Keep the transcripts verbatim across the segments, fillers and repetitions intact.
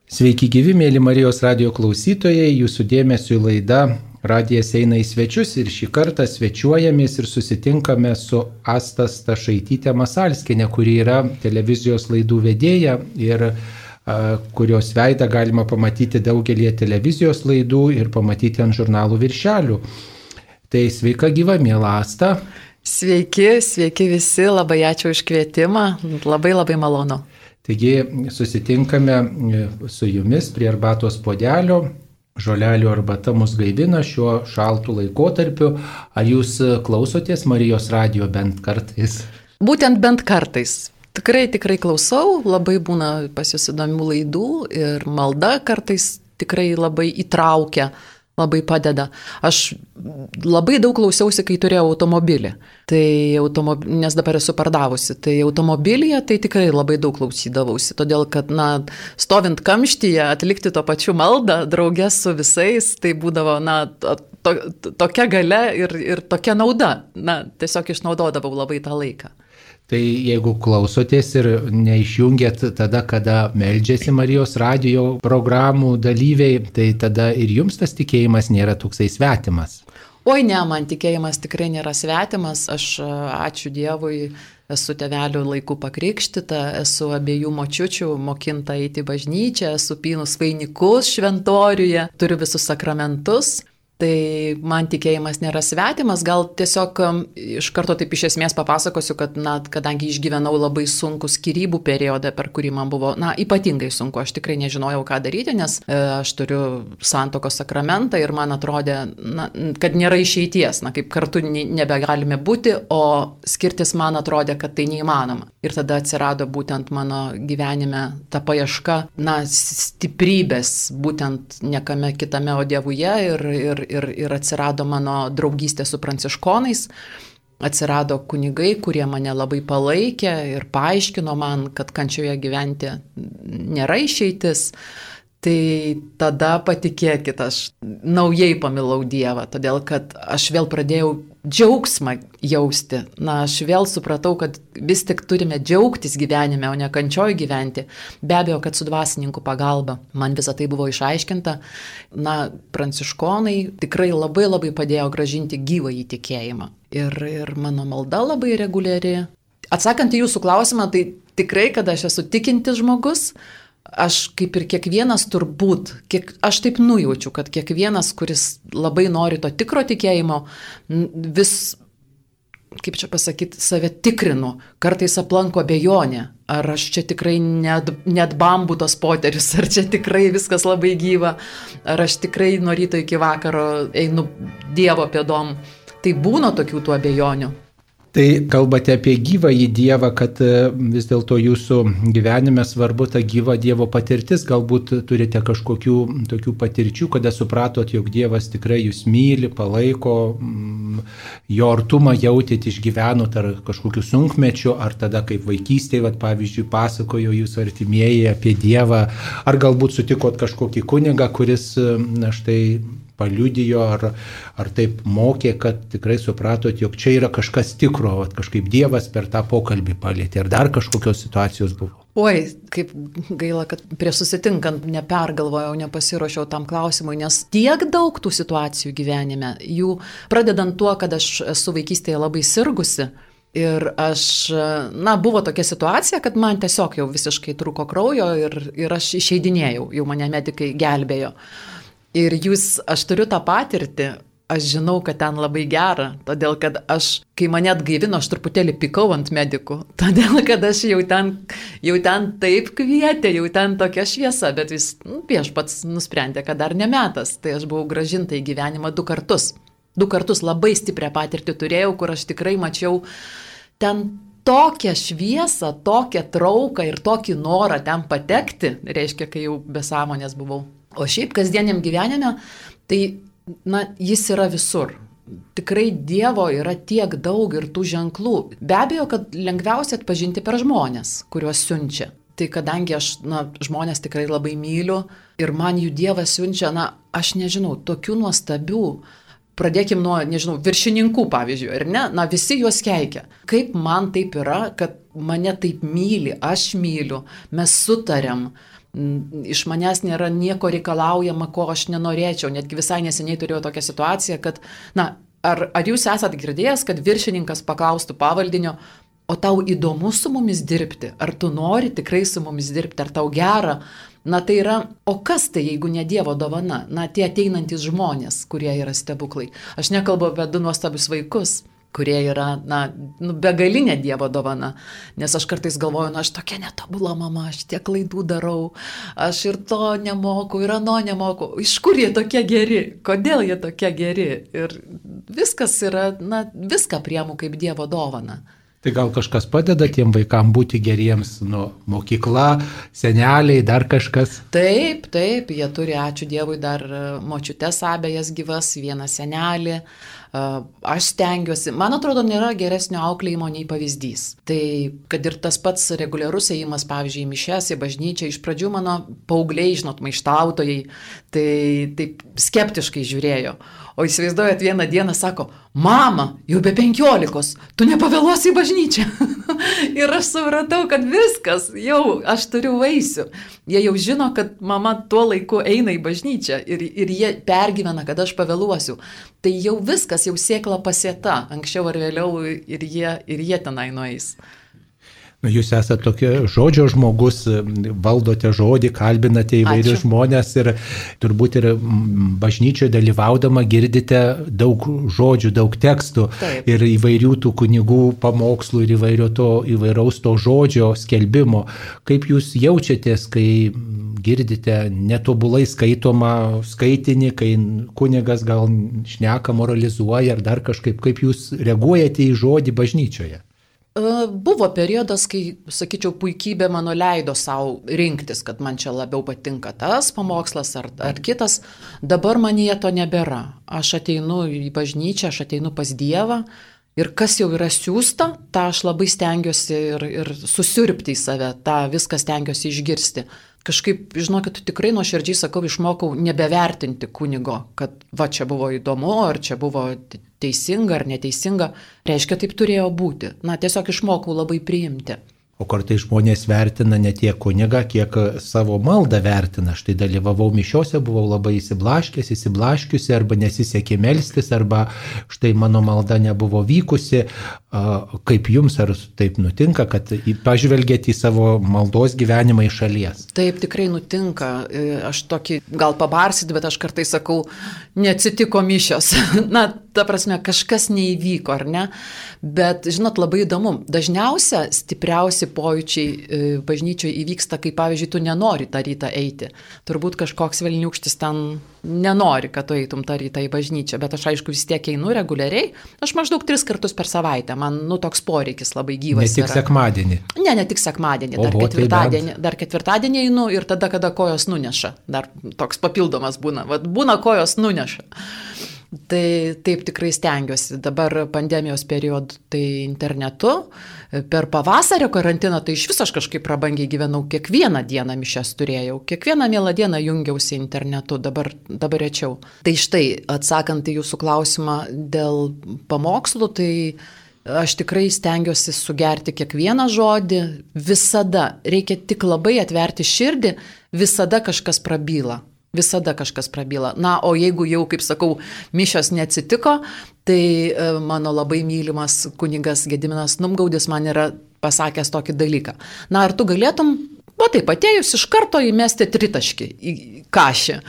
Sveiki gyvi, mėly Marijos radijo klausytojai, jūsų dėmesio laida Radijas eina į svečius ir šį kartą svečiuojamės ir susitinkame su Asta Stašaityte Masalskiene, kuri yra televizijos laidų vedėja ir a, kurios veidą galima pamatyti daugelį televizijos laidų ir pamatyti ant žurnalų viršelių. Tai sveika gyva, miela Asta. Sveiki, sveiki visi, labai ačiū už kvietimą, labai labai malonu. Taigi susitinkame su jumis prie arbatos puodelio, žolelių arbata mus gaivina šiuo šaltų laikotarpiu. Ar jūs klausotės Marijos radijo bent kartais? Būtent bent kartais. Tikrai, tikrai klausau, labai būna pas jūs įdomių laidų ir malda kartais tikrai labai įtraukia, labai padeda. Aš labai daug klausiausi, kai turėjau automobilį, tai automob... nes dabar esu pardavusi. Tai automobilyje tai tikrai labai daug klausydavausi, todėl kad, na, stovint kamštyje, atlikti to pačiu maldą, draugė su visais, tai būdavo, na, to, to, tokia galia ir, ir tokia nauda. Na, tiesiog išnaudodavau labai tą laiką. Tai jeigu klausotės ir neišjungėt tada, kada meldžiasi Marijos radijo programų dalyviai, tai tada ir jums tas tikėjimas nėra toksai svetimas. Oi ne, man tikėjimas tikrai nėra svetimas. Aš, ačiū Dievui, esu tėvelių laikų pakrikštyta, esu abiejų močiučių mokinta eiti į bažnyčią, esu pynus vainikus šventoriuje, turiu visus sakramentus. Tai man tikėjimas nėra svetimas, gal tiesiog iš karto taip iš esmės papasakosiu, kad, na, kadangi išgyvenau labai sunkų skyrybų periodą, per kurį man buvo, na, ypatingai sunku, aš tikrai nežinojau, ką daryti, nes e, aš turiu santuokos sakramentą ir man atrodė, na, kad nėra išeities, na, kaip kartu nebegalime būti, o skirtis man atrodė, kad tai neįmanoma. Ir tada atsirado būtent mano gyvenime ta paieška, na, stiprybės, būtent niekame kitame, o Dievuje ir, ir Ir, ir atsirado mano draugystė su pranciškonais, atsirado kunigai, kurie mane labai palaikė ir paaiškino man, kad kančioje gyventi nėra išeitis. Tai tada patikėkit, aš naujai pamilau Dievą, todėl kad aš vėl pradėjau džiaugsmą jausti. Na, aš vėl supratau, kad vis tik turime džiaugtis gyvenime, o ne kančioj gyventi. Be abejo, kad su dvasininkų pagalba man visą tai buvo išaiškinta. Na, pranciškonai tikrai labai labai padėjo gražinti gyvą įtikėjimą. Ir, ir mano malda labai reguliari. Atsakant į jūsų klausimą, tai tikrai, kad aš esu tikintis žmogus, aš kaip ir kiekvienas turbūt, kiek, aš taip nujaučiu, kad kiekvienas, kuris labai nori to tikro tikėjimo, vis, kaip čia pasakyti, save tikrinu, kartais aplanko abejonė, ar aš čia tikrai net, net bambu tos poterius, ar čia tikrai viskas labai gyva, ar aš tikrai nuo ryto iki vakaro einu Dievo pėdom. Tai būna tokių tų abejonių. Tai kalbate apie gyvąjį Dievą, kad vis dėlto jūsų gyvenime svarbu ta gyva Dievo patirtis. Galbūt turite kažkokių tokių patirčių, kada supratot, jog Dievas tikrai jūs myli, palaiko, jo artumą jautėt, išgyvenot ar kažkokiu sunkmečiu, ar tada kaip vaikystėje, vat, pavyzdžiui, pasakojo jūsų artimieji apie Dievą, ar galbūt sutikot kažkokį kunigą, kuris, na štai, paliudijo ar, ar taip mokė, kad tikrai supratot, jog čia yra kažkas tikro, vat, kažkaip Dievas per tą pokalbį palėtė, ar dar kažkokios situacijos buvo? Oi, kaip gaila, kad prieš susitinkant nepergalvojau, nepasiruošiau tam klausimui, nes tiek daug tų situacijų gyvenime, jų pradedant tuo, kad aš esu vaikystėje labai sirgusi. Ir aš, na, buvo tokia situacija, kad man tiesiog jau visiškai trūko kraujo ir, ir aš išeidinėjau, jau mane medikai gelbėjo. Ir jūs, aš turiu tą patirtį, aš žinau, kad ten labai gera, todėl kad aš, kai mane atgaivino, aš truputėlį pikau ant medikų, todėl kad aš jau ten, jau ten taip kvietė, jau ten tokia šviesa, bet vis, nu, viešpats nusprendė, kad dar ne metas, tai aš buvau grąžinta į gyvenimą du kartus. Du kartus labai stiprią patirtį turėjau, kur aš tikrai mačiau ten tokią šviesą, tokią trauką ir tokį norą ten patekti, reiškia, kai jau be sąmonės buvau. O šiaip kasdieniam gyvenime, tai, na, jis yra visur. Tikrai Dievo yra tiek daug ir tų ženklų. Be abejo, kad lengviausia atpažinti per žmonės, kuriuos siunčia. Tai kadangi aš, na, žmonės tikrai labai myliu ir man jų Dievas siunčia, na, aš nežinau, tokių nuostabių. Pradėkim nuo, nežinau, viršininkų pavyzdžiui, ar ne? Na, visi juos keikia. Kaip man taip yra, kad mane taip myli, aš myliu, mes sutariam. iš manęs nėra nieko reikalaujama, ko aš nenorėčiau. Netgi visai neseniai turėjau tokią situaciją, kad, na, ar, ar jūs esat girdėjęs, kad viršininkas paklaustų pavaldinio, o tau įdomu su mumis dirbti, ar tu nori tikrai su mumis dirbti, ar tau gera? Na tai yra, o kas tai, jeigu ne Dievo dovana? Na tie ateinantys žmonės, kurie yra stebuklai. Aš nekalbu apie du nuostabius vaikus, kurie yra, na, nu, begalinė Dievo dovana. Nes aš kartais galvoju, na, aš tokia netobula mama, aš tiek klaidų darau, aš ir to nemoku, ir ano nemoku. Iš kur jie tokie geri? Kodėl jie tokie geri? Ir viskas yra, na, viską priimu kaip Dievo dovana. Tai gal kažkas padeda tiem vaikam būti geriems, nu, mokykla, seneliai, dar kažkas? Taip, taip, jie turi, ačiū Dievui, dar močiutes abejas gyvas, vieną senelį. Aš stengiuosi, man atrodo, nėra geresnio auklėjimo nei pavyzdys. Tai, kad ir tas pats reguliarus ėjimas, pavyzdžiui, į mišias, į bažnyčią, iš pradžių mano paaugliai, žinot, maištautojai, tai taip skeptiškai žiūrėjo. O įsivaizduojat, vieną dieną sako, mama, jau be penkiolikos, tu nepavėluosi į bažnyčią. Ir aš supratau, kad viskas, jau aš turiu vaisių. Jie jau žino, kad mama tuo laiku eina į bažnyčią ir, ir jie pergyvena, kad aš pavėluosiu. Tai jau viskas, jau sėkla pasėta, anksčiau ar vėliau ir jie, ir jie tenai nueis. Jūs esate tokia žodžio žmogus, valdote žodį, kalbinate įvairius Ačiū. Žmonės ir turbūt ir bažnyčioje dalyvaudama girdite daug žodžių, daug tekstų. Taip. Ir įvairių tų kunigų pamokslų ir įvairio to, įvairaus to žodžio skelbimo. Kaip jūs jaučiatės, kai girdite netobulai skaitomą skaitinį, kai kunigas gal šneka, moralizuoja ar dar kažkaip, kaip jūs reaguojate į žodį bažnyčioje? Buvo periodas, kai, sakyčiau, puikybė mano leido savo rinktis, kad man čia labiau patinka tas pamokslas ar, ar kitas. Dabar manyje to nebėra. Aš ateinu į bažnyčią, aš ateinu pas Dievą ir kas jau yra siųsta, tą aš labai stengiuosi ir, ir susiurbti į save, tą viską stengiuosi išgirsti. Kažkaip, žinokit, tikrai nuoširdžiai sakau, išmokau nebevertinti kunigo, kad va čia buvo įdomu, ar čia buvo teisinga ar neteisinga. Reiškia, taip turėjo būti. Na, tiesiog išmokau labai priimti. O kartai žmonės vertina ne tiek kunigą, kiek savo maldą vertina. Štai dalyvavau mišiose, buvau labai įsiblaškęs, įsiblaškiusi, arba nesisekė melstis, arba štai mano malda nebuvo vykusi. Kaip jums, ar taip nutinka, kad pažvelgėte į savo maldos gyvenimą iš šalies? Taip, tikrai nutinka. Aš tokį, gal pabarsit, bet aš kartais sakau, neatsitiko mišios. Na, ta prasme, kažkas neįvyko, ar ne? Bet, žinot, labai įdomu. Dažniausia, stipriausi pojūčiai bažnyčioje įvyksta, kai, pavyzdžiui, tu nenori tą rytą eiti. Turbūt kažkoks velniūkštis ten nenori, kad tu eitum tą rytą į bažnyčią, bet aš, aišku, vis tiek einu reguliariai. Aš maždaug tris kartus per savaitę. Man, nu, toks poreikis labai gyvas yra. Ne tik sekmadienį? Ne, ne tik sekmadienį. Dar, Oho, ketvirtadienį, tai dar ketvirtadienį einu ir tada, kada kojos nuneša. Dar toks papildomas būna. Vat būna kojos nuneša. Tai taip tikrai stengiuosi. Dabar pandemijos periodu tai internetu. Per pavasario karantiną tai iš viso aš kažkaip prabangiai gyvenau. Kiekvieną dieną mišias turėjau. Kiekvieną mielą dieną jungiausi internetu. Dabar, dabar rečiau. Tai štai, atsakant į jūsų klausimą dėl pamokslų, tai aš tikrai stengiuosi sugerti kiekvieną žodį. Visada reikia tik labai atverti širdį. Visada kažkas prabyla. Visada kažkas prabyla. Na, o jeigu jau, kaip sakau, mišios neatsitiko, tai mano labai mylimas kunigas Gediminas Numgaudis man yra pasakęs tokį dalyką. Na, ar tu galėtum, o taip, atėjus iš karto įmesti tritaškį į kašį?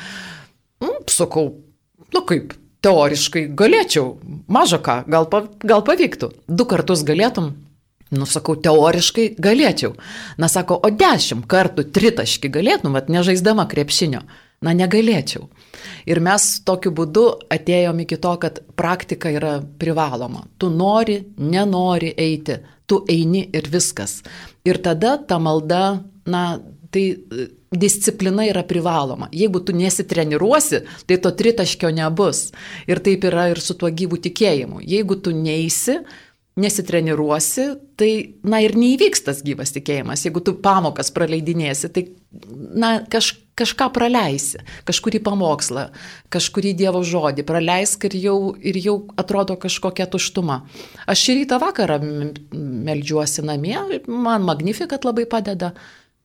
Mm, sakau, nu kaip, teoriškai galėčiau, maža ką, gal, gal pavyktų. Du kartus galėtum? Nu, sakau, teoriškai galėčiau. Na, sako, o dešimt kartų tritaškį galėtum, vat nežaisdama krepšinio. Na, negalėčiau. Ir mes tokiu būdu atėjom iki to, kad praktika yra privaloma. Tu nori, nenori eiti, tu eini ir viskas. Ir tada ta malda, na, tai disciplina yra privaloma. Jeigu tu nesitreniruosi, tai to tritaškio nebus. Ir taip yra ir su tuo gyvu tikėjimu. Jeigu tu neisi, nesitreniruosi, tai, na, ir neįvyks tas gyvas tikėjimas. Jeigu tu pamokas praleidinėsi, tai, na, kaž, kažką praleisi, kažkurį pamokslą, kažkurį Dievo žodį praleisk ir jau, ir jau atrodo kažkokia tuštuma. Aš šį rytą vakarą meldžiuosi namie, man Magnificat labai padeda,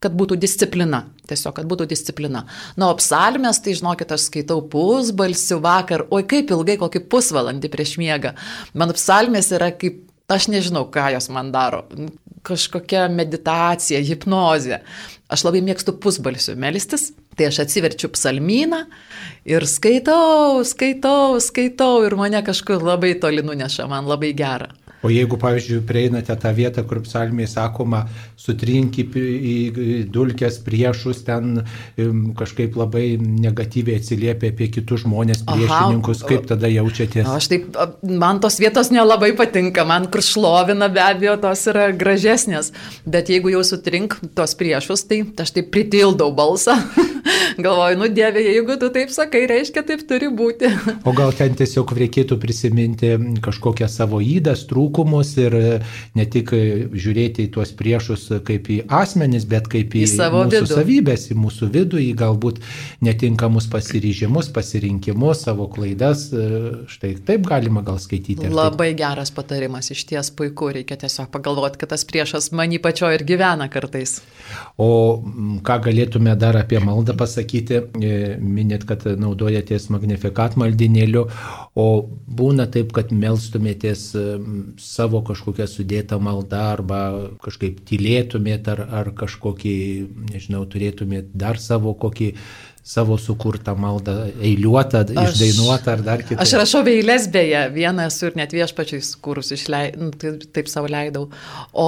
kad būtų disciplina. Tiesiog, kad būtų disciplina. Na, o psalmės, tai žinokit, aš skaitau pusbalsiu vakar, oi kaip ilgai, kokį pusvalandį prieš miegą. Mano psalmės yra kaip, aš nežinau, ką jos man daro. Kažkokia meditacija, hipnozė. Aš labai mėgstu pusbalsiu melstis, tai aš atsiverčiu psalmyną ir skaitau, skaitau, skaitau ir mane kažkur labai toli nuneša, man labai gera. O jeigu, pavyzdžiui, prieinate tą vietą, kur psalmėje sakoma, sutrinki į dulkes priešus, ten kažkaip labai negatyviai atsiliepia apie kitus žmonės, priešininkus, Aha, kaip tada jaučiatės? Aš taip, man tos vietos nelabai patinka, man kur šlovina, be abejo, tos yra gražesnės, bet jeigu jau sutrink tos priešus, tai aš taip pritildau balsą, galvoju, nu Dieve, jeigu tu taip sakai, reiškia, taip turi būti. O gal ten tiesiog reikėtų prisiminti kažkokią savo ydas, trūkumus ir ne tik žiūrėti į tuos priešus kaip į asmenis, bet kaip į, į mūsų vidų. Savybės, į mūsų vidų, į galbūt netinkamus pasiryžimus, pasirinkimus, savo klaidas. Štai taip galima gal skaityti. Labai taip? Geras patarimas, iš ties puiku, reikia tiesiog pagalvoti, kad tas priešas many pačio ir gyvena kartais. O ką galėtume dar apie maldą pasakyti, minėt, kad naudojatės Magnificat maldinėliu, o būna taip, kad melstumėtės savo kažkokią sudėtą maldą arba kažkaip tylėtumėt ar, ar kažkokį, nežinau, turėtumėt dar savo kokį savo sukurtą maldą, eiliuotą, aš, išdainuotą ar dar kitą. Aš rašau eilės beje, vieną esu ir net viešpačiai sukūrus, išlei, nu, taip, taip savo leidau. O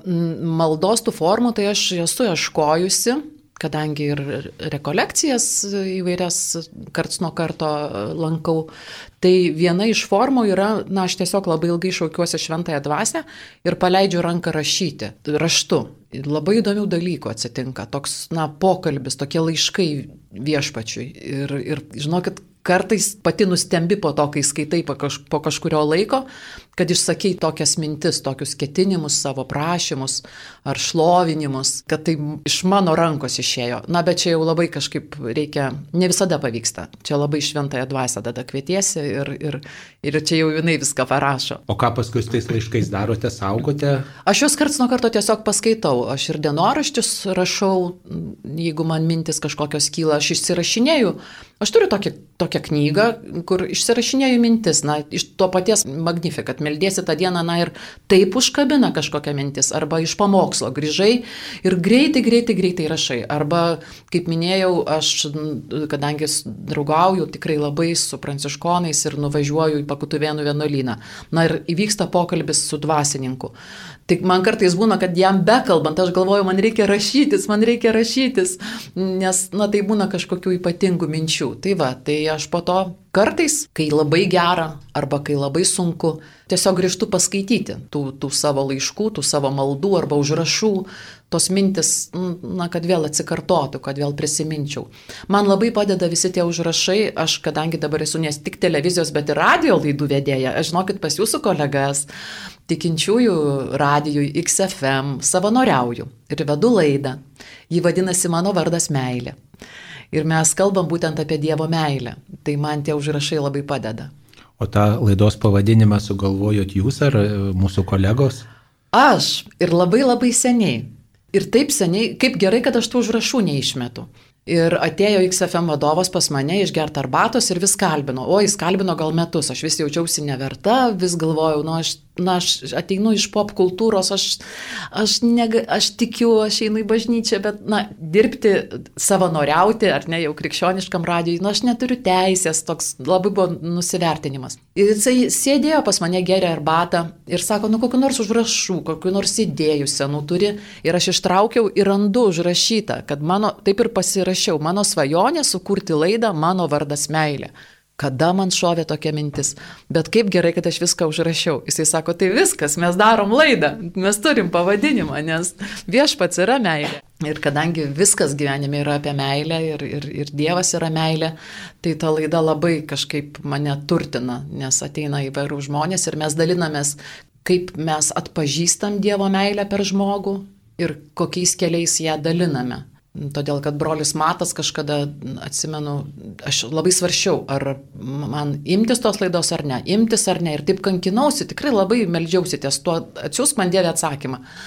maldos tų formų tai aš esu ieškojusi, kadangi ir rekolekcijas įvairias karts nuo karto lankau, tai viena iš formų yra, na, aš tiesiog labai ilgai šaukiuosi šventąją dvasią ir paleidžiu ranką rašyti, raštu. Labai įdomių dalykų atsitinka, toks, na, pokalbis, tokie laiškai viešpačiui. Ir, ir žinokit, kartais pati nustembi po to, kai skaitai po, kaž, po kažkurio laiko, kad išsakei tokias mintis, tokius ketinimus, savo prašymus ar šlovinimus, kad tai iš mano rankos išėjo. Na, bet čia jau labai kažkaip reikia, ne visada pavyksta. Čia labai šventąją dvasią tada kvietiesi ir, ir, ir čia jau jinai viską parašo. O ką paskui tais laiškais darote, saugote? Aš juos karts nuo karto tiesiog paskaitau. Aš ir dienoraščius rašau, jeigu man mintis kažkokios kyla, aš išsirašinėju. Aš turiu tokią, tokią knygą, kur išsirašinėju mintis, na, iš to paties Magnificat, meldėsi tą dieną, na, ir taip užkabina kažkokią mintis, arba iš pamokslo grįžai ir greitai, greitai, greitai rašai. Arba, kaip minėjau, aš, kadangi draugauju tikrai labai su pranciškonais ir nuvažiuoju į Pakutuvėnų vienuolyną, na, ir įvyksta pokalbis su dvasininku. Tik man kartais būna, kad jam bekalbant, aš galvoju, man reikia rašytis, man reikia rašytis, nes, na, tai būna kažkokių ypatingų minčių. Tai va, tai aš po to kartais, kai labai gera arba kai labai sunku, tiesiog grįžtu paskaityti tų, tų savo laiškų, tų savo maldų arba užrašų, tos mintis, na, kad vėl atsikartotų, kad vėl prisiminčiau. Man labai padeda visi tie užrašai, aš kadangi dabar esu nes tik televizijos, bet ir radio laidų vedėja, aš žinokit pas jūsų kolegas, tikinčiųjų radijui X F M, savanoriauju ir vedu laidą. Ji vadinasi Mano vardas meilė. Ir mes kalbam būtent apie Dievo meilę. Tai man tie užrašai labai padeda. O tą laidos pavadinimą sugalvojot jūs ar mūsų kolegos? Aš ir labai labai seniai. Ir taip seniai, kaip gerai, kad aš tų užrašų neišmetu. Ir atėjo X F M vadovas pas mane išgerti arbatos ir vis kalbino. O, jis kalbino gal metus, aš vis jaučiausi neverta, vis galvojau, nu, aš, na, aš ateinu iš pop kultūros, aš, aš, nega, aš tikiu, aš einu į bažnyčią, bet, na, dirbti, savanoriauti, ar ne, jau krikščioniškam radijui, na, aš neturiu teisės, toks labai buvo nusivertinimas. Ir jisai sėdėjo pas mane, geria arbatą ir sako, nu, kokiu nors užrašų, kokiu nors idėjų senų turi. Ir aš ištraukiau ir randu užrašytą, kad mano, taip ir pasirašiau, mano svajonė sukurti laidą Mano vardas meilė. Kada man šovė tokia mintis, bet kaip gerai, kad aš viską užrašiau. Jisai sako, tai viskas, mes darom laidą, mes turim pavadinimą, nes viešpats yra meilė. Ir kadangi viskas gyvenime yra apie meilę ir, ir, ir Dievas yra meilė, tai ta laida labai kažkaip mane turtina, nes ateina įvairių žmonės ir mes dalinamės, kaip mes atpažįstam Dievo meilę per žmogų ir kokiais keliais ją daliname. Todėl, kad brolis Matas kažkada, atsimenu, aš labai svaršiau, ar man imtis tos laidos ar ne, imtis ar ne. Ir taip kankinausi, tikrai labai meldžiausi ties tuo, atsiųsk man Dieve atsakymą.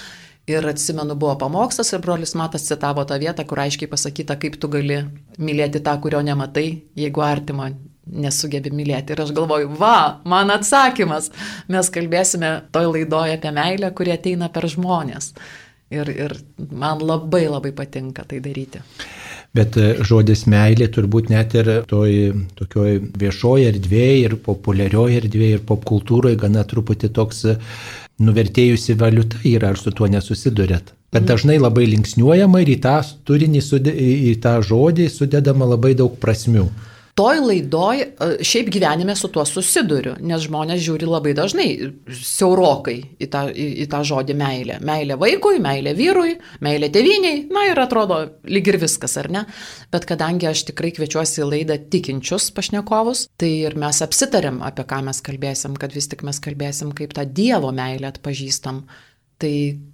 Ir atsimenu, buvo pamokslas ir brolis Matas citavo tą vietą, kur aiškiai pasakyta, kaip tu gali mylėti tą, kurio nematai, jeigu artimą nesugebi mylėti. Ir aš galvoju, va, man atsakymas. Mes kalbėsime toj laidoje apie meilę, kuri ateina per žmonės. Ir, ir man labai labai patinka tai daryti. Bet žodis meilė turbūt net ir toj tokioj viešoje erdvėje ir populiarioje erdvėje ir popkultūroje gana truputį toks nuvertėjusi valiuta yra, ar su tuo nesusidurėt. Bet mm. dažnai labai linksniuojama ir į tą turinį, į tą žodį sudedama labai daug prasmių. Toj laidoj šiaip gyvenime su tuo susiduriu, nes žmonės žiūri labai dažnai siaurokai į tą, į, į tą žodį meilė. Meilė vaikui, meilė vyrui, meilė tėvyniai, na ir atrodo lyg ir viskas, ar ne? Bet kadangi aš tikrai kviečiuosi į laidą tikinčius pašnekovus, tai ir mes apsitarėm, apie ką mes kalbėsim, kad vis tik mes kalbėsim, kaip tą Dievo meilę atpažįstam. Tai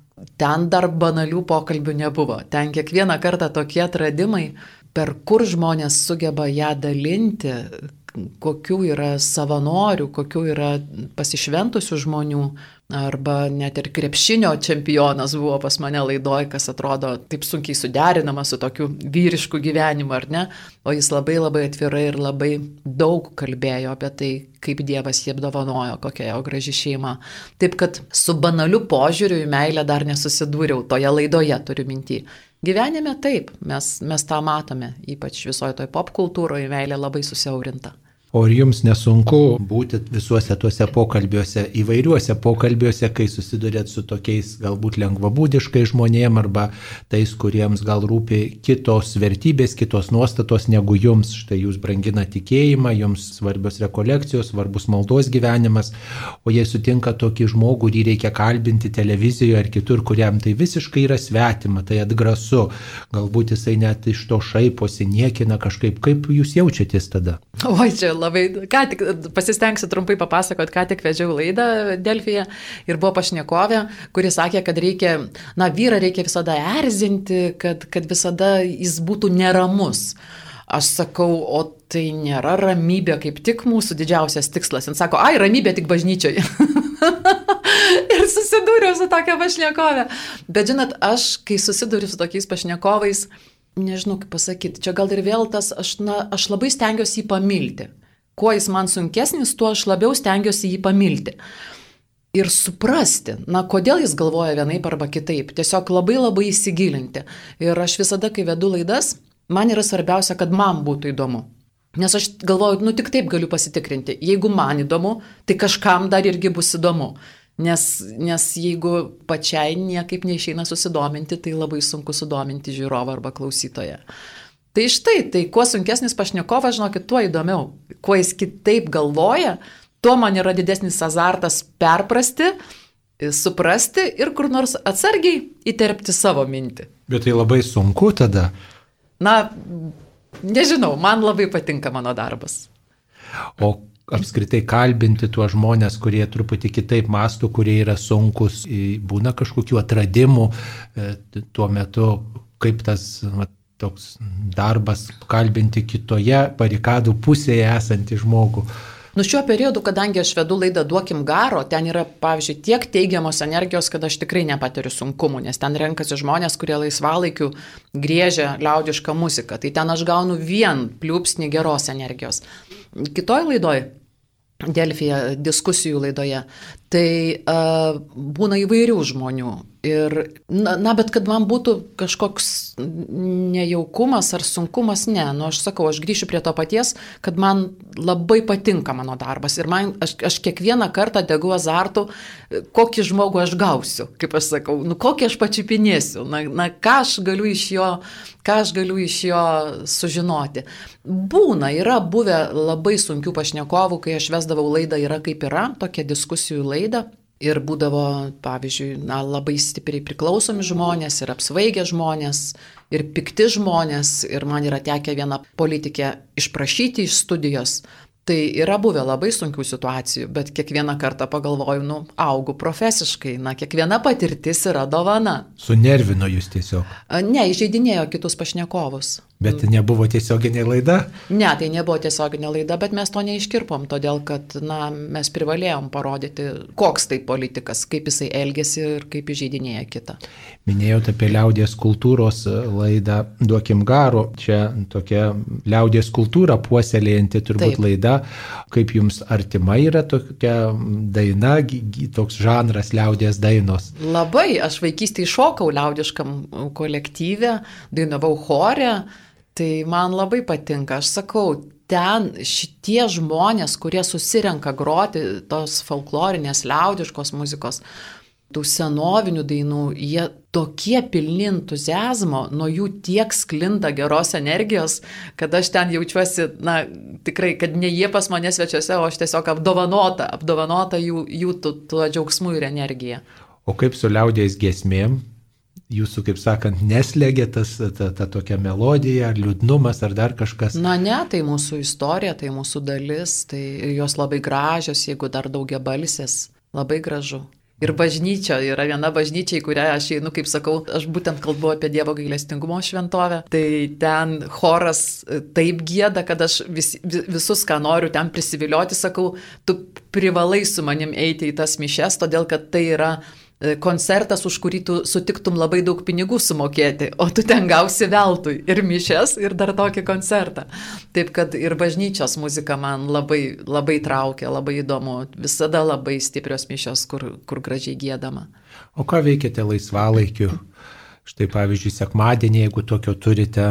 ten dar banalių pokalbių nebuvo. Ten kiekvieną kartą tokie atradimai, per kur žmonės sugeba ją dalinti, kokių yra savanorių, kokių yra pasišventusių žmonių, arba net ir krepšinio čempionas buvo pas mane laidoj, kas atrodo taip sunkiai suderinama su tokiu vyrišku gyvenimu, ar ne? O jis labai labai atvirai ir labai daug kalbėjo apie tai, kaip Dievas jį apdovanojo, kokia jo graži šeima. Taip kad su banaliu požiūriu į meilę dar nesusidūriau, toje laidoje turiu mintį. Gyvenime taip, mes, mes tą matome, ypač visoje toj popkultūroje meilė labai susiaurinta. O ar jums nesunku būti visuose tuose pokalbiuose, įvairiuose pokalbiuose, kai susidurėt su tokiais galbūt lengvabūdiškai žmonėm arba tais, kuriems gal rūpi kitos vertybės, kitos nuostatos negu jums. Štai jūs brangina tikėjimą, jums svarbios rekolekcijos, svarbus maldos gyvenimas, o jei sutinka tokį žmogų, kurį reikia kalbinti televizijoje ar kitur, kuriam tai visiškai yra svetima, tai atgrasu, galbūt jisai net iš to šaiposi, niekina kažkaip, kaip jūs jaučiatės tada? Oi, čia labai, ką tik, pasistengsiu trumpai papasakot, ką tik vedžiau laidą Delfyje ir buvo pašnekovė, kuri sakė, kad reikia, na, vyrą reikia visada erzinti, kad, kad visada jis būtų neramus. Aš sakau, o tai nėra ramybė, kaip tik mūsų didžiausias tikslas. Jis sako, ai, ramybė tik bažnyčioje. Ir susidūriau su tokia pašnekovė. Bet žinot, aš, kai susidūriu su tokiais pašnekovais, nežinau, kaip pasakyti, čia gal ir vėl tas, aš, na, aš labai stengiuosi jį pamilti. Kuo jis man sunkesnis, tuo aš labiau stengiuosi jį pamilti. Ir suprasti, na, kodėl jis galvoja vienaip arba kitaip. Tiesiog labai labai įsigilinti. Ir aš visada, kai vedu laidas, man yra svarbiausia, kad man būtų įdomu. Nes aš galvoju, nu tik taip galiu pasitikrinti. Jeigu man įdomu, tai kažkam dar irgi bus įdomu. Nes, nes jeigu pačiai niekaip neišeina susidominti, tai labai sunku sudominti žiūrovą arba klausytoją. Tai štai, tai kuo sunkesnis pašnekovas, žinokit, tuo įdomiau. Kuo jis kitaip galvoja, tuo man yra didesnis azartas perprasti, suprasti ir kur nors atsargiai įterpti savo mintį. Bet tai labai sunku tada. Na, nežinau, man labai patinka mano darbas. O apskritai kalbinti tuos žmonės, kurie truputį kitaip mąsto, kurie yra sunkus, būna kažkokių atradimų tuo metu, kaip tas toks darbas kalbinti kitoje barikadų pusėje esantį žmogų. Nu šiuo periodu, kadangi aš vedu laidą Duokim garo, ten yra, pavyzdžiui, tiek teigiamos energijos, kad aš tikrai nepatiriu sunkumų, nes ten renkasi žmonės, kurie laisvalaikiu griežia liaudišką muziką. Tai ten aš gaunu vien pliūpsnį geros energijos. Kitoj laidoj, Delfyje, diskusijų laidoje, tai uh, būna įvairių žmonių. Ir, na, na, bet kad man būtų kažkoks nejaukumas ar sunkumas, ne. Nu, aš sakau, aš grįšiu prie to paties, kad man labai patinka mano darbas. Ir man, aš, aš kiekvieną kartą degu azartu, kokį žmogų aš gausiu, kaip aš sakau, nu, kokį aš pačiupinėsiu, na, na, ką aš galiu iš jo, ką aš galiu iš jo sužinoti. Būna, yra buvę labai sunkių pašnekovų, kai aš vesdavau laidą Yra kaip yra, tokia diskusijų laida. Ir būdavo, pavyzdžiui, na, labai stipriai priklausomi žmonės ir apsvaigę žmonės ir pikti žmonės. Ir man yra tekę vieną politikę išprašyti iš studijos. Tai yra buvę labai sunkių situacijų, bet kiekvieną kartą pagalvoju, nu, augu profesiškai, na, kiekviena patirtis yra dovana. Sunervino jūs tiesiog? Ne, įžeidinėjo kitus pašnekovus. Bet nebuvo tiesioginė laida? Ne, tai nebuvo tiesioginė laida, bet mes to neiškirpom, todėl kad na, mes privalėjom parodyti, koks tai politikas, kaip jisai elgėsi ir kaip įžeidinėja kitą. Minėjote apie liaudies kultūros laidą Duokim garo. Čia tokia liaudies kultūra puoselėjanti turbūt Taip. Laida. Kaip jums artima yra tokia daina, toks žanras liaudies dainos? Labai, aš vaikystėje šokau liaudiškam kolektyve, dainavau chore. Tai man labai patinka, aš sakau, ten šitie žmonės, kurie susirenka groti tos folklorinės liaudiškos muzikos, tų senovinių dainų, jie tokie pilni entuziazmo, nuo jų tiek sklinda geros energijos, kad aš ten jaučiuosi, na, tikrai, kad ne jie pas mane svečiuose, o aš tiesiog apdovanota, apdovanota jų, jų tuo džiaugsmu ir energija. O kaip su liaudies giesmėm? Jūsų, kaip sakant, neslėgė tas, ta, ta tokia melodija, ar liūdnumas, ar dar kažkas? Na ne, tai mūsų istorija, tai mūsų dalis, tai jos labai gražios, jeigu dar daugia balsės, labai gražu. Ir bažnyčia, yra viena bažnyčia, į kurią aš einu, kaip sakau, aš būtent kalbu apie Dievo gailestingumo šventovę, tai ten choras taip gieda, kad aš vis, visus, ką noriu ten prisivilioti, sakau, tu privalai su manim eiti į tas mišes, todėl kad tai yra koncertas, už kurį tu sutiktum labai daug pinigų sumokėti, o tu ten gausi veltui ir mišes, ir dar tokį koncertą. Taip kad ir bažnyčios muzika man labai, labai traukia, labai įdomu, visada labai stiprios mišios, kur, kur gražiai giedama. O ką veikiate laisvalaikiu? Štai pavyzdžiui, sekmadienį, jeigu tokio turite,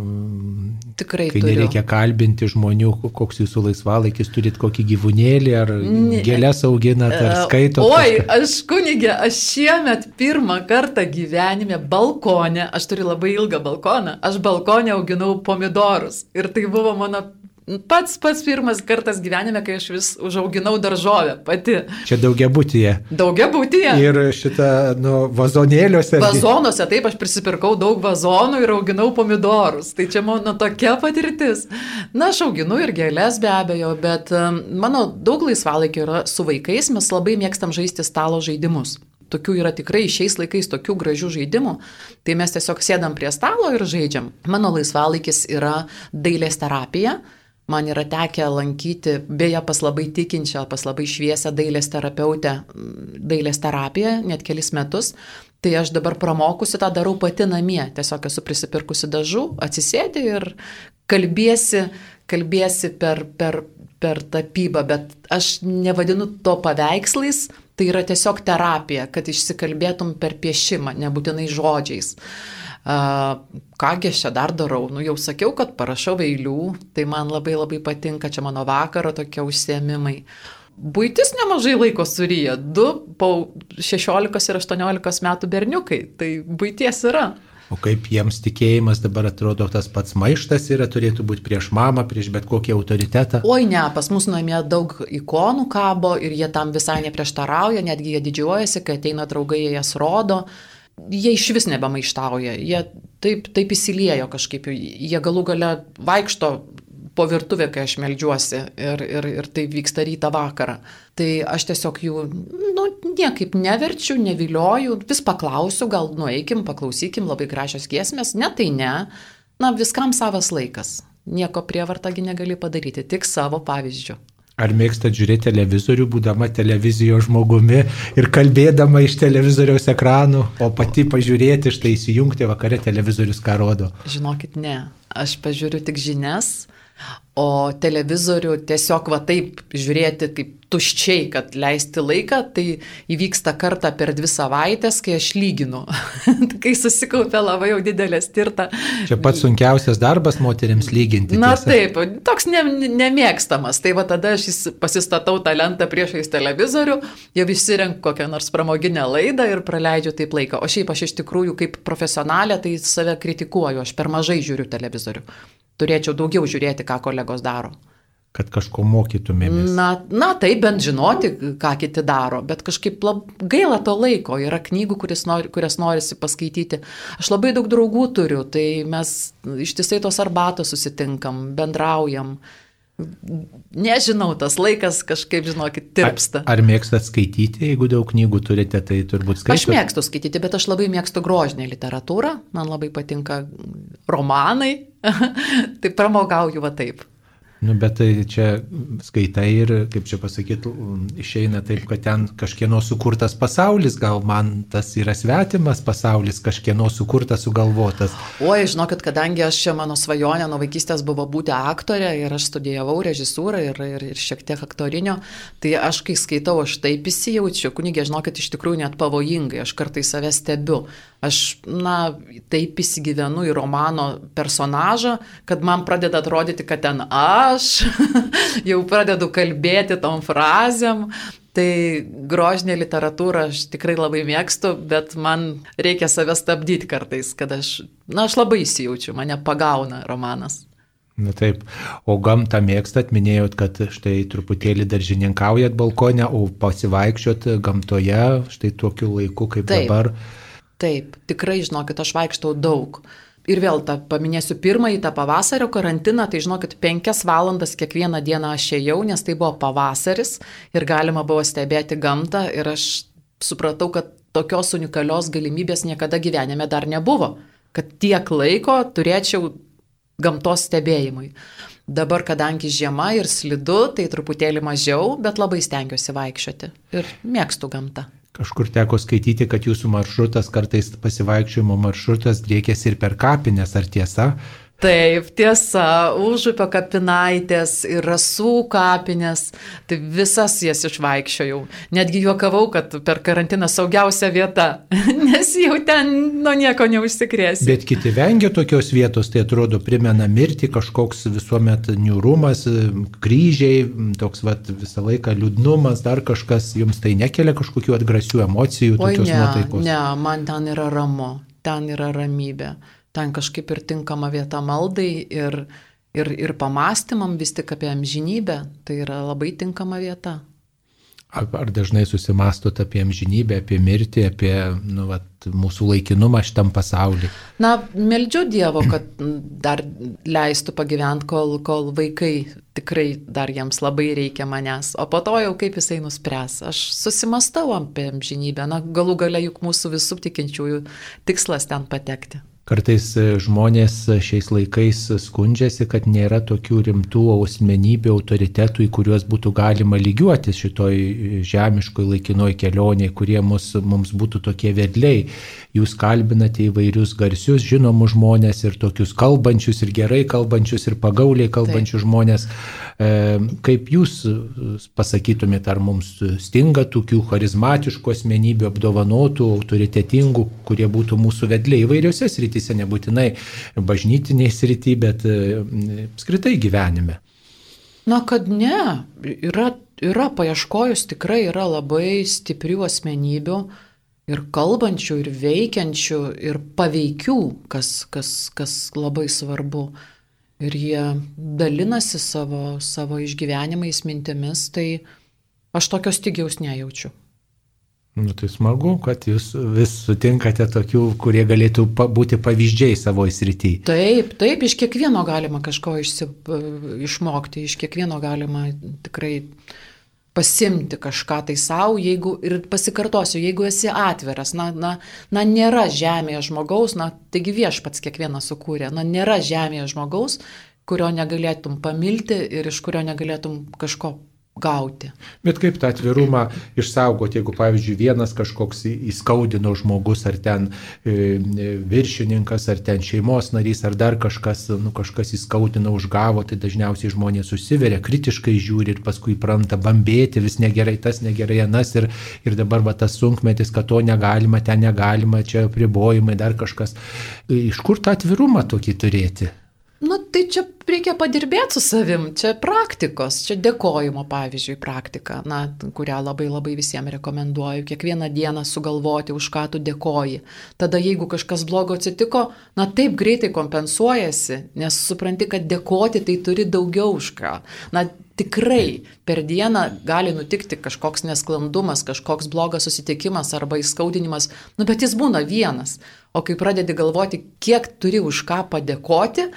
Tikrai kai turiu. Nereikia kalbinti žmonių, koks jūsų laisvalaikis, turit kokį gyvūnėlį, ar gėles auginat, ar skaitot? Oi, aš kunigė, aš šiemet pirmą kartą gyvenime balkone, aš turiu labai ilgą balkoną, aš balkone auginau pomidorus ir tai buvo mano pats pats pirmas kartas gyvenime, kai aš vis užauginau daržovę pati. Čia daugiabutyje. Daugiabutyje. Ir šitą, nu, vazonėliuose. Vazonuose, taip, aš prisipirkau daug vazonų ir auginau pomidorus. Tai čia mano tokia patirtis. Na, aš auginu ir gėlės be abejo, bet um, mano daug laisvalaikio yra su vaikais, mes labai mėgstam žaisti stalo žaidimus. Tokių yra tikrai šiais laikais tokių gražių žaidimų, tai mes tiesiog sėdam prie stalo ir žaidžiam. Mano laisvalaikis yra dailės terapija. Man yra tekę lankyti, beje, pas labai tikinčią, pas labai šviesią dailės terapeutę, dailės terapiją, net kelis metus. Tai aš dabar pramokusi tą darau pati namie. Tiesiog esu prisipirkusi dažų, atsisėdi ir kalbėsi, kalbėsi per, per, per tapybą, bet aš nevadinu to paveikslais, tai yra tiesiog terapija, kad išsikalbėtum per piešimą, nebūtinai žodžiais. Uh, kągi aš čia dar darau, nu jau sakiau, kad parašau eilių, tai man labai labai patinka, čia mano vakaro tokie užsiėmimai. Buitis nemažai laiko suryja, du po šešiolikos ir aštuoniolikos metų berniukai, tai buities yra. O kaip jiems tikėjimas dabar atrodo, tas pats maištas yra, turėtų būti prieš mamą, prieš bet kokį autoritetą? Oi ne, pas mus namie daug ikonų kabo ir jie tam visai neprieštarauja, netgi jie didžiuojasi, kai ateina draugai, jie jas rodo. Jie iš vis nebemaištauja, jie taip, taip įsiliejo kažkaip, jie galų gale vaikšto po virtuvę, kai aš meldžiuosi ir, ir, ir tai vyksta rytą vakarą. Tai aš tiesiog jų nu, niekaip neverčiu, nevilioju, vis paklausiu, gal nueikim, paklausykim, labai gražios giesmės, ne tai ne, na viskam savas laikas, nieko prievartagi negali padaryti, tik savo pavyzdžiu. Ar mėgstat žiūrėti televizorių, būdama televizijos žmogumi ir kalbėdama iš televizoriaus ekranų, o pati pažiūrėti, štai įsijungti vakare televizorius, ką rodo? Žinokit, ne. Aš pažiūriu tik žinias, o televizorių tiesiog va taip žiūrėti kaip tuščiai, kad leisti laiką, tai įvyksta kartą per dvi savaitės, kai aš lyginu, kai susikaupia labai jau didelė stirta. Čia pats sunkiausias darbas moterims lyginti. Na tiesa. Taip, toks ne, nemėgstamas. Tai va tada aš pasistatau tą lentą priešais televizorių, jau įsirenku kokią nors pramoginę laidą ir praleidžiu taip laiką. O šiaip aš iš tikrųjų kaip profesionalė, tai save kritikuoju, aš per mažai žiūriu televizorių. Turėčiau daugiau žiūrėti, ką kolegos daro. Kad kažko mokytumėmės. Na, na taip, bent žinoti, ką kiti daro, bet kažkaip lab, gaila to laiko. Yra knygų, nori, kurias norisi paskaityti. Aš labai daug draugų turiu, tai mes ištisai tos arbatos susitinkam, bendraujam. Nežinau, tas laikas kažkaip, žinokit, tirpsta. Ar, ar mėgstat skaityti, jeigu daug knygų turite, tai turbūt skaityti? Aš mėgstu skaityti, bet aš labai mėgstu grožinę literatūrą, man labai patinka romanai, tai pramogauju va taip. Nu, bet tai čia skaitai ir, kaip čia pasakyti, išeina taip, kad ten kažkieno sukurtas pasaulis, gal man tas yra svetimas pasaulis, kažkieno sukurtas, sugalvotas. Oi, žinokit, kadangi aš čia mano svajonė nuo vaikystės buvo būti aktorė ir aš studijavau režisūrą ir, ir, ir šiek tiek aktorinio, tai aš kai skaitau, aš taip įsijaučiu, kunigė, žinokit, iš tikrųjų net pavojingai, aš kartais save stebiu. Aš, na, taip įsigyvenu į romano personažą, kad man pradeda atrodyti, kad ten aš jau pradedu kalbėti tom frazėm. Tai grožinė literatūra aš tikrai labai mėgstu, bet man reikia save stabdyti kartais, kad aš, na, aš labai įsijaučiu, mane pagauna romanas. Na taip, o gamtą mėgstat, minėjot, kad štai truputėlį daržininkaujat balkone, o pasivaikščiot gamtoje, štai tokiu laiku kaip taip. Dabar. Taip, tikrai, žinokit, aš vaikštau daug. Ir vėl tą paminėsiu pirmąjį tą pavasario karantiną, tai žinokit, penkias valandas kiekvieną dieną aš ėjau, nes tai buvo pavasaris ir galima buvo stebėti gamtą ir aš supratau, kad tokios unikalios galimybės niekada gyvenime dar nebuvo, kad tiek laiko turėčiau gamtos stebėjimui. Dabar, kadangi žiema ir slidu, tai truputėlį mažiau, bet labai stengiuosi vaikščioti ir mėgstu gamtą. Kažkur teko skaityti, kad jūsų maršrutas, kartais pasivaikščiojimo maršrutas driekėsi ir per kapines, ar tiesa? Taip, tiesa, Užupio kapinaitės ir Rasų kapinės, tai visas jas išvaikščiojau. Netgi juokavau, kad per karantiną saugiausia vieta, nes jau ten nuo nieko neužsikrėsi. Bet kiti vengia tokios vietos, tai atrodo primena mirtį, kažkoks visuomet niūrumas, kryžiai, toks vat, visą laiką liūdnumas, dar kažkas, jums tai nekelia kažkokių atgrasių emocijų, Oi, tokios ne, nuotaikos? Ne, man ten yra ramu, ten yra ramybė. Ten kažkaip ir tinkama vieta maldai ir, ir, ir pamastymam vis tik apie amžinybę, tai yra labai tinkama vieta. Ar dažnai susimastot apie amžinybę, apie mirtį, apie nu, vat, mūsų laikinumą šitam pasauliu? Na, meldžiu Dievo, kad dar leistų pagyventi, kol, kol vaikai tikrai dar jiems labai reikia manęs, o po to jau kaip jisai nuspręs. Aš susimastau apie amžinybę, na, galų gale juk mūsų visų tikinčiųjų tikslas ten patekti. Kartais žmonės šiais laikais skundžiasi, kad nėra tokių rimtų asmenybių, autoritetų, į kuriuos būtų galima lygiuotis šitoj žemiškoj laikinoj kelionėje, kurie mus, mums būtų tokie vedliai. Jūs kalbinate įvairius garsius, žinomus žmonės ir tokius kalbančius, ir gerai kalbančius, ir pagauliai kalbančius Taip. Žmonės. Kaip jūs pasakytumėte, ar mums stinga tokių charizmatiškų asmenybių, apdovanotų, autoritetingų, kurie būtų mūsų vedliai įvairiose srityse, nebūtinai bažnytiniai srity, bet apskritai gyvenime? Na, kad ne. Yra, yra paieškojus, tikrai yra labai stiprių asmenybių ir kalbančių, ir veikiančių, ir paveikių, kas, kas, kas labai svarbu. Ir jie dalinasi savo, savo išgyvenimais, mintimis, tai aš tokios stygiaus nejaučiu. Nu, tai smagu, kad jūs vis sutinkate tokių, kurie galėtų būti pavyzdžiai savo srityje. Taip, taip, iš kiekvieno galima kažko išsi, išmokti, iš kiekvieno galima tikrai pasimti kažką tai savo, jeigu, ir pasikartosiu, jeigu esi atviras, na, na, na nėra žemėje žmogaus, na, taigi Viešpats kiekvieną sukūrė, na, nėra žemėje žmogaus, kurio negalėtum pamilti ir iš kurio negalėtum kažko gauti. Bet kaip tą atvirumą išsaugoti, jeigu, pavyzdžiui, vienas kažkoks įskaudino žmogus, ar ten e, viršininkas, ar ten šeimos narys, ar dar kažkas, nu, kažkas įskaudino, užgavo, tai dažniausiai žmonės susiveria, kritiškai žiūri ir paskui pranta bambėti, vis negerai tas, negerai anas, ir, ir dabar va, tas sunkmetis, kad to negalima, ten negalima, čia apribojimai, dar kažkas. Iš kur tą atvirumą tokį turėti? Nu, tai čia reikia padirbėti su savim, čia praktikos, čia dėkojimo, pavyzdžiui, praktika, na, kurią labai labai visiems rekomenduoju, kiekvieną dieną sugalvoti, už ką tu dėkoji. Tada, jeigu kažkas blogo atsitiko, na, taip greitai kompensuojasi, nes supranti, kad dėkoti tai turi daugiau už ką. Na, tikrai per dieną gali nutikti kažkoks nesklandumas, kažkoks blogas susitikimas arba įskaudinimas, nu, bet jis būna vienas. O kai pradedi galvoti, kiek turi už ką padėkoti,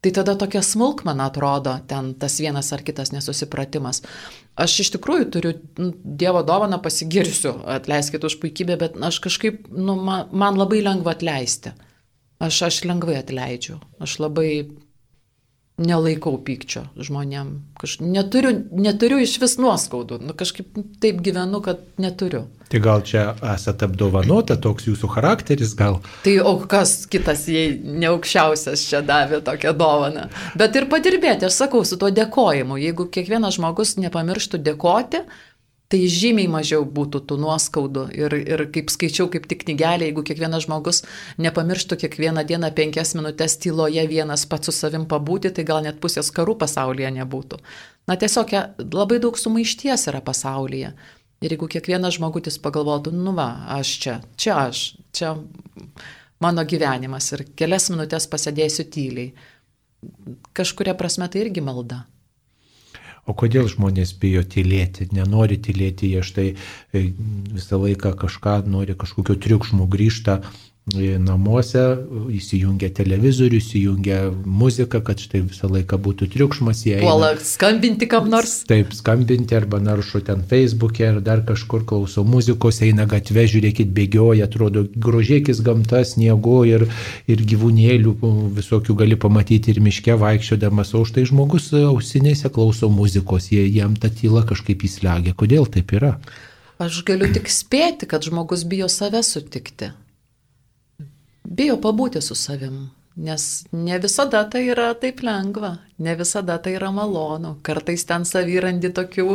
tai tada tokia smulkmena atrodo ten tas vienas ar kitas nesusipratimas. Aš iš tikrųjų turiu Dievo dovaną, pasigirsiu, atleiskit už puikybę, bet aš kažkaip, nu, man, man labai lengva atleisti. Aš, aš lengvai atleidžiu. Aš labai nelaikau pykčio žmonėm. Kaž, neturiu, neturiu iš vis nuoskaudų. Nu, kažkaip taip gyvenu, kad neturiu. Tai gal čia esate apdovanota, toks jūsų charakteris gal? Tai o kas kitas, jei ne aukščiausias čia davė tokią dovaną. Bet ir padirbėti, aš sakau, su tuo dėkojimu. Jeigu kiekvienas žmogus nepamirštų dėkoti, tai žymiai mažiau būtų tų nuoskaudų. Ir, ir kaip skaičiau, kaip tik knygelė, jeigu kiekvienas žmogus nepamirštų kiekvieną dieną penkias minutės tyloje vienas pats su savim pabūti, tai gal net pusės karų pasaulyje nebūtų. Na tiesiog labai daug sumaišties yra pasaulyje. Ir jeigu kiekvienas žmogutis pagalvotų, nu va, aš čia, čia aš, čia mano gyvenimas ir kelias minutės pasėdėsiu tyliai, kažkuria prasme tai irgi malda. O kodėl žmonės bijo tylėti, nenori tylėti, jie štai visą laiką kažką nori, kažkokio triukšmo, grįžta namuose, įsijungia televizorių, įsijungia muziką, kad štai visą laiką būtų triukšmas. Puola skambinti kam nors. Taip, skambinti arba naršo ten Facebook'e ar dar kažkur klauso muzikos, eina gatve, žiūrėkit, bėgioja, atrodo, grožėkis gamta, sniego ir, ir gyvūnėlių visokių gali pamatyti ir miške vaikščiodamas, o štai žmogus ausinėse klauso muzikos, jie, jam ta tyla kažkaip įslegia. Kodėl taip yra? Aš galiu tik spėti, kad žmogus bijo save sutikti. Bijo pabūti su savim, nes ne visada tai yra taip lengva, ne visada tai yra malonu, kartais ten savyrandi tokių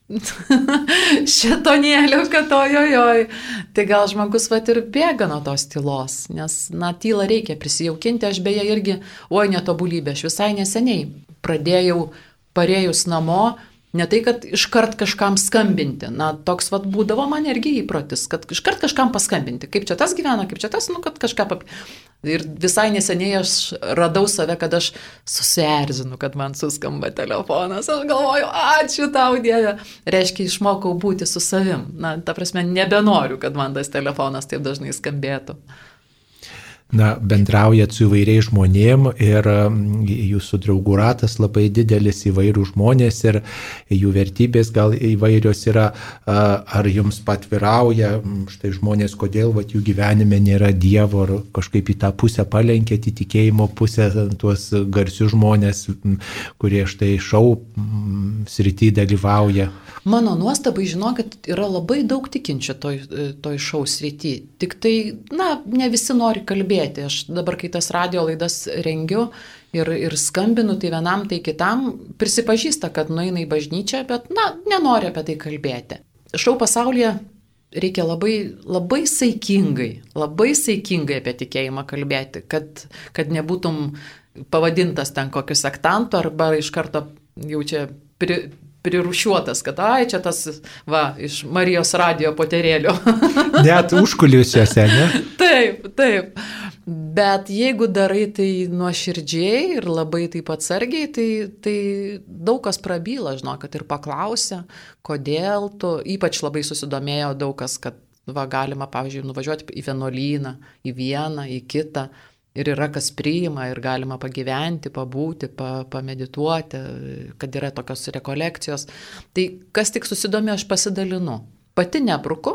šetonėlių, kad ojojoj, tai gal žmogus vat ir bėga nuo tos tylos, nes, na, tylą reikia prisijaukinti, aš beje irgi, oi netobulybė, aš visai neseniai pradėjau parėjus namo, ne tai, kad iškart kažkam skambinti, na, toks vat būdavo man irgi įprotis, kad iškart kažkam paskambinti, kaip čia tas gyvena, kaip čia tas, nu, kad kažką pap... Ir visai neseniai aš radau save, kad aš susierzinu, kad man suskamba telefonas, aš galvoju, ačiū tau Dieve, reiškia, išmokau būti su savim, na, ta prasme, nebenoriu, kad man tas telefonas taip dažnai skambėtų. Na, bendraujat su įvairiais žmonėm ir jūsų draugų ratas labai didelis, įvairių žmonės ir jų vertybės gal įvairios yra. Ar jums patvirauja štai žmonės, kodėl vat, jų gyvenime nėra Dievo, ar kažkaip į tą pusę palenkėt, į tikėjimo pusę tuos garsius žmonės, kurie štai šou srity dalyvauja? Mano nuostabai, žinokit, yra labai daug tikinčių toj, toj šou srity. Tik tai, na, ne visi nori kalbėti. Aš dabar, kai tas radio laidas rengiu ir, ir skambinu, tai vienam, tai kitam prisipažįsta, kad nueina į bažnyčią, bet, na, nenori apie tai kalbėti. Šou pasaulyje reikia labai, labai saikingai, labai saikingai apie tikėjimą kalbėti, kad, kad nebūtum pavadintas ten kokiu sektantu arba iš karto jau čia pri, prirušiuotas, kad ai, čia tas, va, iš Marijos radijo poterėlio. Net užkulisiuose, ne? Taip, taip. Bet jeigu darai tai nuoširdžiai ir labai taip atsargiai, tai, tai daug kas prabyla, žinokit, ir paklausia, kodėl tu, ypač labai susidomėjo daug kas, kad va, galima, pavyzdžiui, nuvažiuoti į vienuolyną, į vieną, į kitą. Ir yra kas priima ir galima pagyventi, pabūti, pa, pamedituoti, kad yra tokios rekolekcijos. Tai kas tik susidomė, aš pasidalinu. Pati nebruku,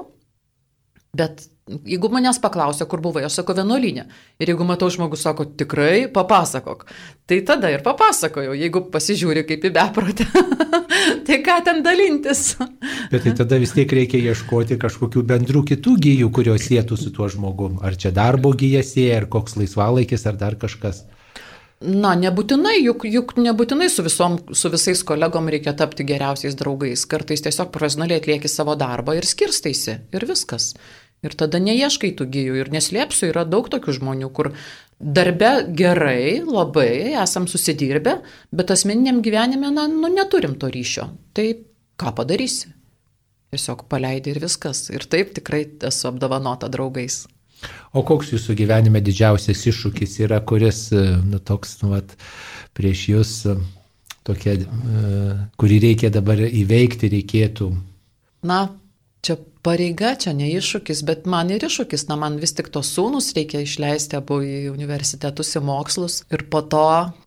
bet jeigu manęs paklausia, kur buvai, aš sakau vienuolyne. Ir jeigu matau žmogus sako, tikrai, papasakok. Tai tada ir papasakoju, jeigu pasižiūri kaip į beprotę. Tai ką ten dalintis? Bet tai tada vis tiek reikia ieškoti kažkokių bendrų kitų gijų, kurios sėtų su tuo žmogum. Ar čia darbo gija sėja, ar koks laisvalaikis, ar dar kažkas. Na, nebūtinai, juk, juk nebūtinai su, visom, su visais kolegom reikia tapti geriausiais draugais. Kartais tiesiog profesionaliai atlieki savo darbą ir skirstaisi. Ir viskas. Ir tada neieškai tų gijų. Ir neslėpsiu, yra daug tokių žmonių, kur darbe gerai, labai, esam susidirbę, bet asmeniniam gyvenime, na, nu, neturim to ryšio. Tai ką padarysi? Tiesiog paleidai ir viskas. Ir taip tikrai esu apdovanota draugais. O koks jūsų gyvenime didžiausias iššūkis yra, kuris, nu, toks, nu, vat, prieš jūs tokia, kurį reikia dabar įveikti reikėtų? Na, čia pareiga, čia ne iššūkis, bet man ir iššūkis, na, man vis tik tos sūnus reikia išleisti abu į universitetus, į mokslus ir po to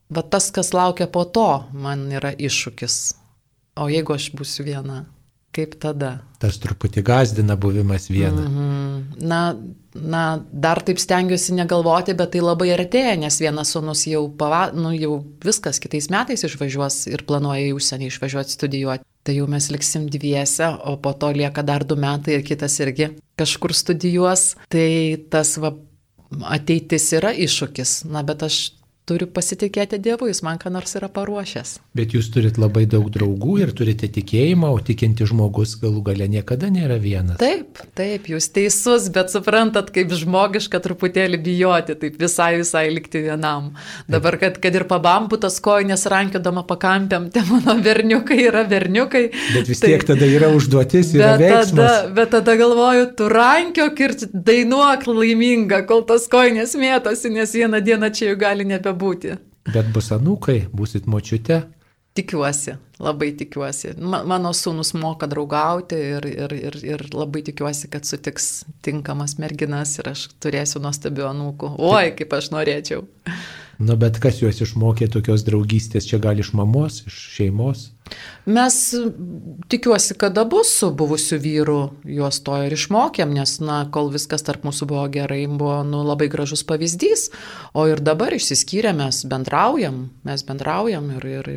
va tas, kas laukia po to, man yra iššūkis. O jeigu aš būsiu viena, kaip tada? Tas truputį gazdina buvimas viena. Mm-hmm. Na, na, dar taip stengiuosi negalvoti, bet tai labai artėja, nes vienas sūnus jau, pava, nu, jau viskas kitais metais išvažiuos ir planuoja į užsienį išvažiuoti studijuoti. Tai jau mes liksim dviese, o po to lieka dar du metai ir kitas irgi kažkur studijuos. Tai tas va, ateitis yra iššūkis, na, bet aš turiu pasitikėti Dievu, jis man ką nors yra paruošęs. Bet jūs turit labai daug draugų ir turite tikėjimą, o tikinti žmogus galų gale niekada nėra vienas. Taip, taip, jūs teisus, bet suprantat, kaip žmogiška truputėlį bijoti, taip visai, visai likti vienam. Dabar, kad, kad ir pabambu tas kojines rankiodama pakampiam, tai mano berniukai yra berniukai. Bet vis tiek tai, tada yra užduotis, yra bet veiksmas. Tada, bet tada galvoju, tu rankiok ir dainuok laiminga, kol tas kojines mėtosi, nes vieną dieną čia jau gali nebebūti. Būti. Bet bus anūkai, būsit močiute? Tikiuosi, labai tikiuosi. Ma, mano sūnus moka draugauti ir, ir, ir, ir labai tikiuosi, kad sutiks tinkamas merginas ir aš turėsiu nuostabių anūkų. Oi, kaip aš norėčiau. Nu, bet kas juos išmokė tokios draugystės? Čia gal iš mamos, iš šeimos? Mes tikiuosi, kad abu su buvusiu vyru juos to ir išmokėm, nes, na, kol viskas tarp mūsų buvo gerai, buvo, nu, labai gražus pavyzdys, o ir dabar išsiskyrę mes bendraujam, mes bendraujam ir, ir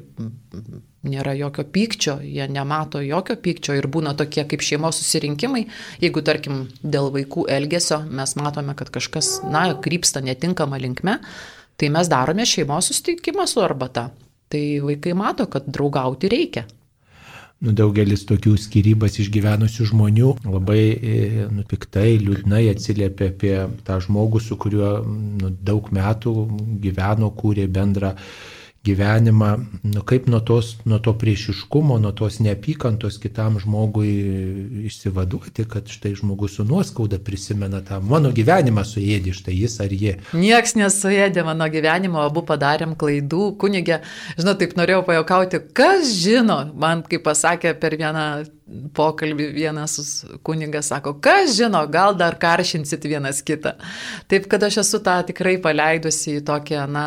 nėra jokio pykčio, jie nemato jokio pykčio ir būna tokie kaip šeimos susirinkimai, jeigu, tarkim, dėl vaikų elgesio mes matome, kad kažkas, na, krypsta netinkama linkme, tai mes darome šeimos susitikimą su arbata. Tai vaikai mato, kad draugauti reikia. Nu, daugelis tokių skyrybas išgyvenusių žmonių labai nu, piktai, liūdnai atsiliepia apie tą žmogų, su kuriuo nu, daug metų gyveno, kūrė bendrą gyvenimą. Nu, kaip nuo, tos, nuo to priešiškumo, nuo tos neapykantos kitam žmogui išsivaduoti, kad štai žmogus su nuoskauda prisimena tą mano gyvenimą suėdė, štai jis ar jie. Nieks nesuėdė mano gyvenimo, abu padarėm klaidų. Kunigė, žinau, taip norėjau pajuokauti, kas žino, man kaip pasakė per vieną pokalbį vienas kunigas sako, kas žino, gal dar karšinsit vienas kitą. Taip, kad aš esu tą tikrai paleidusi į tokią, na,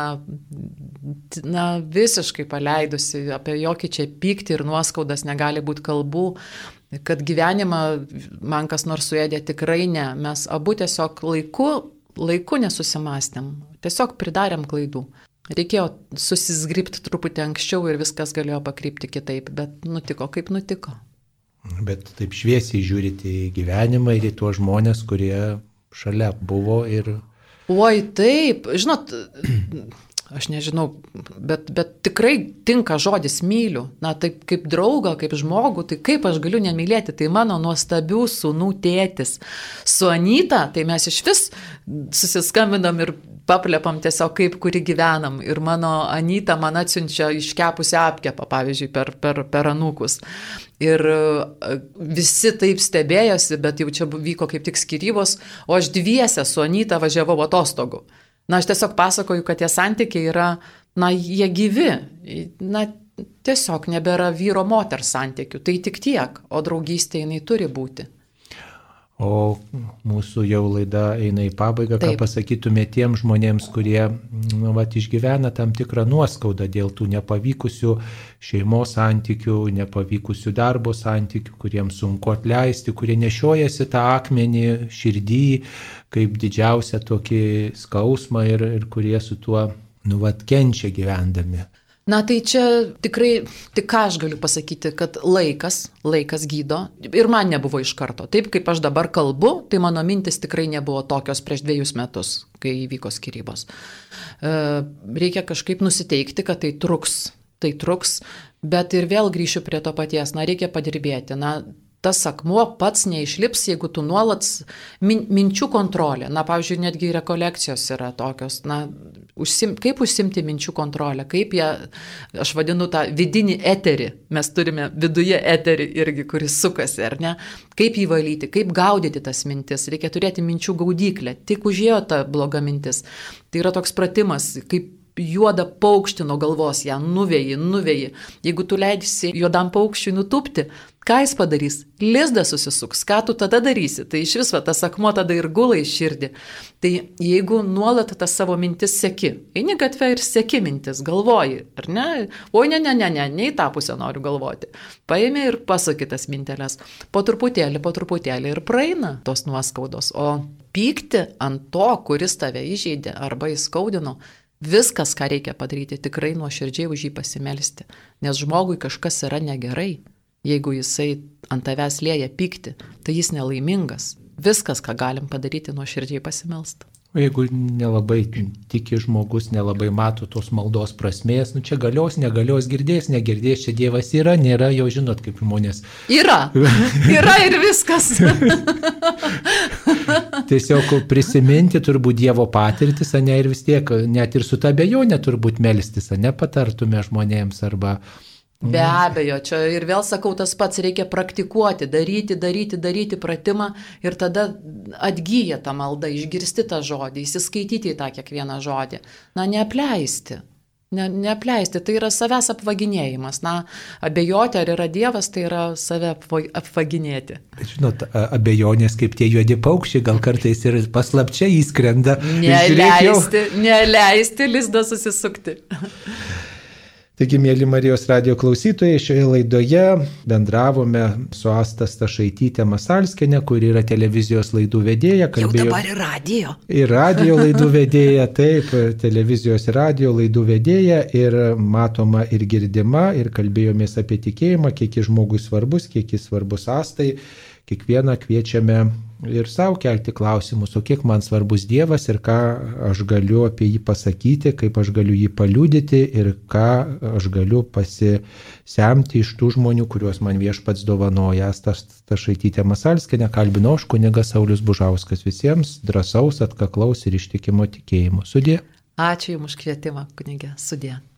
na, visiškai paleidusi, apie jokį čia pyktį ir nuoskaudas negali būti kalbų, kad gyvenimą man kas nors suėdė, tikrai ne. Mes abu tiesiog laiku, laiku nesusimastėm, tiesiog pridarėm klaidų. Reikėjo susizgribti truputį anksčiau ir viskas galėjo pakrypti kitaip, bet nutiko kaip nutiko. Bet taip šviesiai žiūrite į gyvenimą ir į tuos žmonės, kurie šalia buvo ir... Oi, taip, žinot, aš nežinau, bet, bet tikrai tinka žodis myliu. Na, taip kaip draugą, kaip žmogų, tai kaip aš galiu nemylėti, tai mano nuostabių sūnų tėtis. Su Anyta, tai mes iš vis susiskambinam ir paplepam tiesiog kaip kuri gyvenam. Ir mano Anyta man atsiunčia iškepusią apkepą, pavyzdžiui, per, per, per anūkus. Ir visi taip stebėjosi, bet jau čia vyko kaip tik skyrybos, o aš dviese su Anyta važiavau atostogų. Na, aš tiesiog pasakoju, kad tie santykiai yra, na, jie gyvi. Na, tiesiog nebėra vyro moters santykių. Tai tik tiek, o draugystė jinai turi būti. O mūsų jau laida eina į pabaigą. Taip. Ką pasakytume tiem žmonėms, kurie nu, vat, išgyvena tam tikrą nuoskaudą dėl tų nepavykusių šeimos santykių, nepavykusių darbo santykių, kuriems sunku atleisti, kurie nešiojasi tą akmenį širdį kaip didžiausią tokį skausmą ir, ir kurie su tuo nu, vat, kenčia gyvendami. Na tai čia tikrai, tik ką aš galiu pasakyti, kad laikas, laikas gydo ir man nebuvo iš karto. Taip kaip aš dabar kalbu, tai mano mintis tikrai nebuvo tokios prieš dviejus metus, kai įvyko skyrybos. Reikia kažkaip nusiteikti, kad tai truks, tai truks, bet ir vėl grįšiu prie to paties, na reikia padirbėti, na tas akmuo pats neišlips, jeigu tu nuolat min, minčių kontrolė. Na, pavyzdžiui, netgi rekolekcijos yra tokios. Na, užsim, kaip užsimti minčių kontrolę? Kaip ją, aš vadinu tą vidinį eterį. Mes turime viduje eterį irgi, kuris sukasi, ar ne? Kaip jį valyti, kaip gaudyti tas mintis. Reikia turėti minčių gaudyklę. Tik užėjo ta bloga mintis. Tai yra toks pratimas, kaip juodą paukštį nuo galvos, ją nuvėjai, nuvėjai. Jeigu tu leidisi juodam paukščiui nutupti, ką jis padarys? Lizdas susisuks, ką tu tada darysi? Tai iš viso tas akmuo tada ir gula į širdį. Tai jeigu nuolat tas savo mintis seki, eini gatvę ir seki mintis, galvoji, ar ne? Oi, ne, ne, ne, ne, ne į tą pusę noriu galvoti. Paėmė ir pasakė tas mintelės. Po truputėlį, po truputėlį ir praeina tos nuoskaudos. O pykti ant to, kuris tave įžeidė arba įskaudino, viskas, ką reikia padaryti, tikrai nuoširdžiai už jį pasimelsti. Nes žmogui kažkas yra negerai. Jeigu jisai ant tavęs lieja pykti, tai jis nelaimingas. Viskas, ką galim padaryti, nuoširdžiai pasimelsti. O jeigu nelabai tiki žmogus, nelabai mato tos maldos prasmės, nu čia galios, negalios, girdės, negirdės, čia Dievas yra, nėra, jau žinot, kaip žmonės. Yra, yra ir viskas. Tiesiog prisiminti turbūt Dievo patirtis, ne, ir vis tiek, net ir su ta abejonė turbūt melstis, ne, patartume žmonėms arba... Be abejo, čia ir vėl sakau, tas pats reikia praktikuoti, daryti, daryti, daryti pratimą ir tada atgyja ta malda, išgirsti tą žodį, įsiskaityti į tą kiekvieną žodį. Na, neapleisti. Ne, neapleisti, tai yra savęs apvaginėjimas. Na, abejoti, ar yra Dievas, tai yra save apvaginėti. Žinot, abejonės kaip tie juodi paukščiai, gal kartais ir paslapčia įskrenda. Neleisti, neleisti lizdą susisukti. Taigi, mėly Marijos radijo klausytojai, šioje laidoje bendravome su Asta Stašaitytė Masalskienė, kuri yra televizijos laidų vedėja. Kalbėjo... Jau dabar ir radijo. Ir radijo laidų vedėja, taip, televizijos ir radijo laidų vedėja ir matoma ir girdima ir kalbėjomės apie tikėjimą, kiek jis žmogui svarbus, kiek jis svarbus Astai. Kiekvieną kviečiame ir savo kelti klausimus, o kiek man svarbus Dievas ir ką aš galiu apie jį pasakyti, kaip aš galiu jį paliudyti ir ką aš galiu pasisemti iš tų žmonių, kuriuos man Viešpats dovanoja. Asta Stašaitytė Masalskienė, kalbinau aš, kunigas Saulius Bužauskas. Visiems drąsaus, atkaklaus ir ištikimo tikėjimo. Sudie. Ačiū Jums už kvietimą, kunige. Sudie.